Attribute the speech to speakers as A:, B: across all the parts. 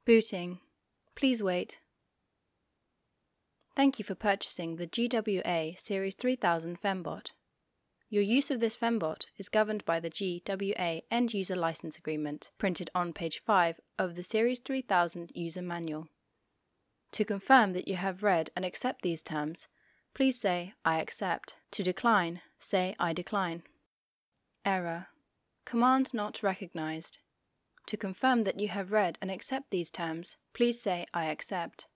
A: Booting. Please wait. Thank you for purchasing the GWA Series 3000 Fembot. Your use of this Fembot is governed by the GWA End User License Agreement, printed on page 5 of the Series 3000 User Manual. To confirm that you have read and accept these terms, please say, I accept. To decline, say, I decline. Error. Command not recognized. To confirm that you have read and accept these terms, please say, I accept.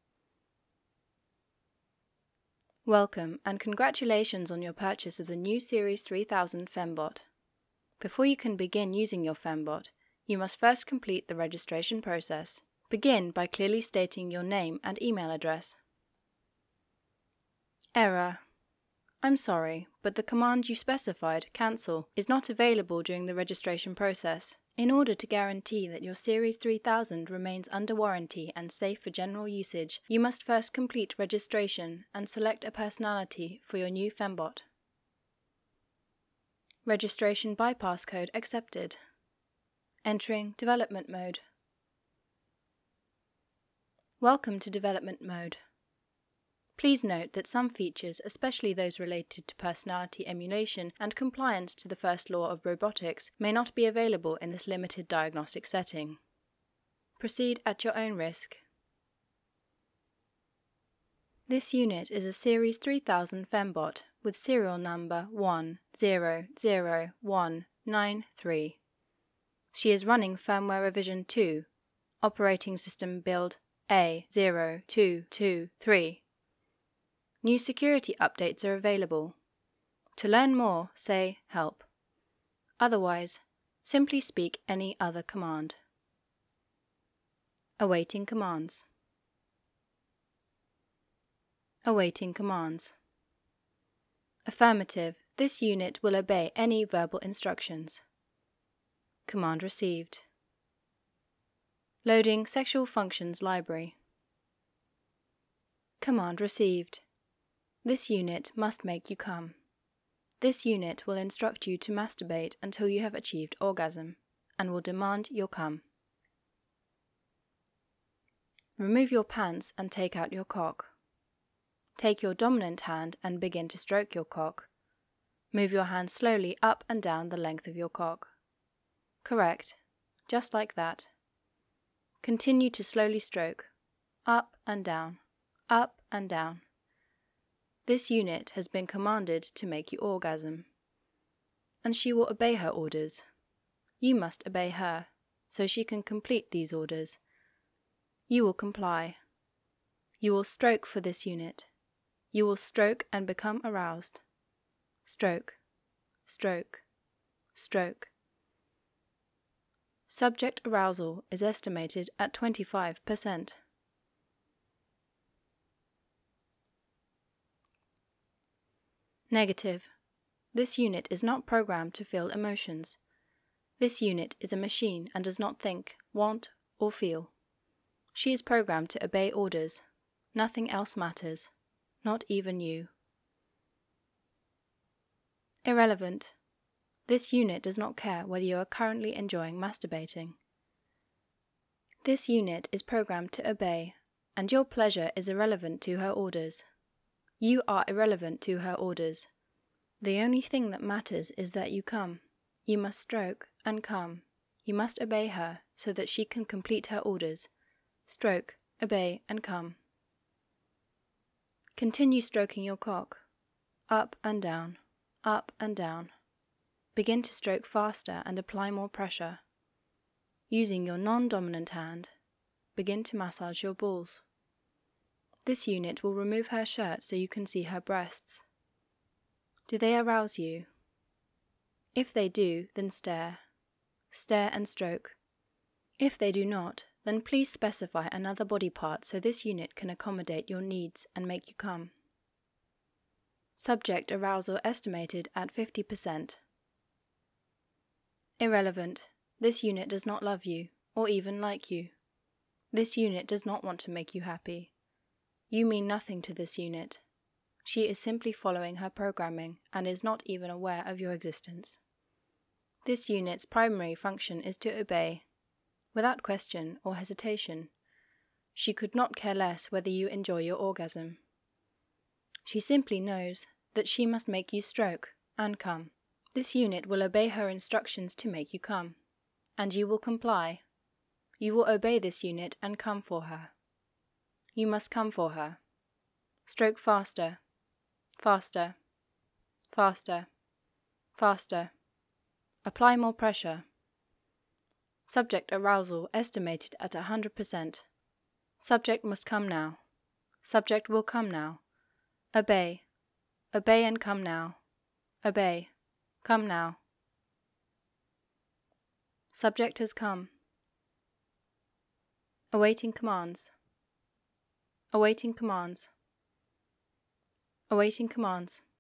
A: Welcome and congratulations on your purchase of the new Series 3000 Fembot. Before you can begin using your Fembot, you must first complete the registration process. Begin by clearly stating your name and email address. Error. I'm sorry, but the command you specified, cancel, is not available during the registration process. In order to guarantee that your Series 3000 remains under warranty and safe for general usage, you must first complete registration and select a personality for your new Fembot. Registration bypass code accepted. Entering development mode. Welcome to development mode. Please note that some features, especially those related to personality emulation and compliance to the first law of robotics, may not be available in this limited diagnostic setting. Proceed at your own risk. This unit is a Series 3000 Fembot with serial number 100193. She is running firmware revision 2, operating system build A0223. New security updates are available. To learn more, say help. Otherwise, simply speak any other command. Awaiting commands. Awaiting commands. Affirmative. This unit will obey any verbal instructions. Command received. Loading Sexual Functions Library. Command received. This unit must make you come. This unit will instruct you to masturbate until you have achieved orgasm, and will demand your cum. Remove your pants and take out your cock. Take your dominant hand and begin to stroke your cock. Move your hand slowly up and down the length of your cock. Correct. Just like that. Continue to slowly stroke. Up and down. Up and down. This unit has been commanded to make you orgasm, and she will obey her orders. You must obey her, so she can complete these orders. You will comply. You will stroke for this unit. You will stroke and become aroused. Stroke, stroke, stroke. Subject arousal is estimated at 25%. Negative. This unit is not programmed to feel emotions. This unit is a machine and does not think, want, or feel. She is programmed to obey orders. Nothing else matters. Not even you. Irrelevant. This unit does not care whether you are currently enjoying masturbating. This unit is programmed to obey, and your pleasure is irrelevant to her orders. You are irrelevant to her orders. The only thing that matters is that you come. You must stroke and come. You must obey her so that she can complete her orders. Stroke, obey, and come. Continue stroking your cock. Up and down, up and down. Begin to stroke faster and apply more pressure. Using your non-dominant hand, begin to massage your balls. This unit will remove her shirt so you can see her breasts. Do they arouse you? If they do, then stare. Stare and stroke. If they do not, then please specify another body part so this unit can accommodate your needs and make you come. Subject arousal estimated at 50%. Irrelevant. This unit does not love you, or even like you. This unit does not want to make you happy. You mean nothing to this unit. She is simply following her programming and is not even aware of your existence. This unit's primary function is to obey, without question or hesitation. She could not care less whether you enjoy your orgasm. She simply knows that she must make you stroke and come. This unit will obey her instructions to make you come, and you will comply. You will obey this unit and come for her. You must come for her. Stroke faster, faster, faster, faster. Apply more pressure. Subject arousal estimated at 100%. Subject must come now. Subject will come now. Obey. Obey and come now. Obey. Come now. Subject has come. Awaiting commands. Awaiting commands. Awaiting commands.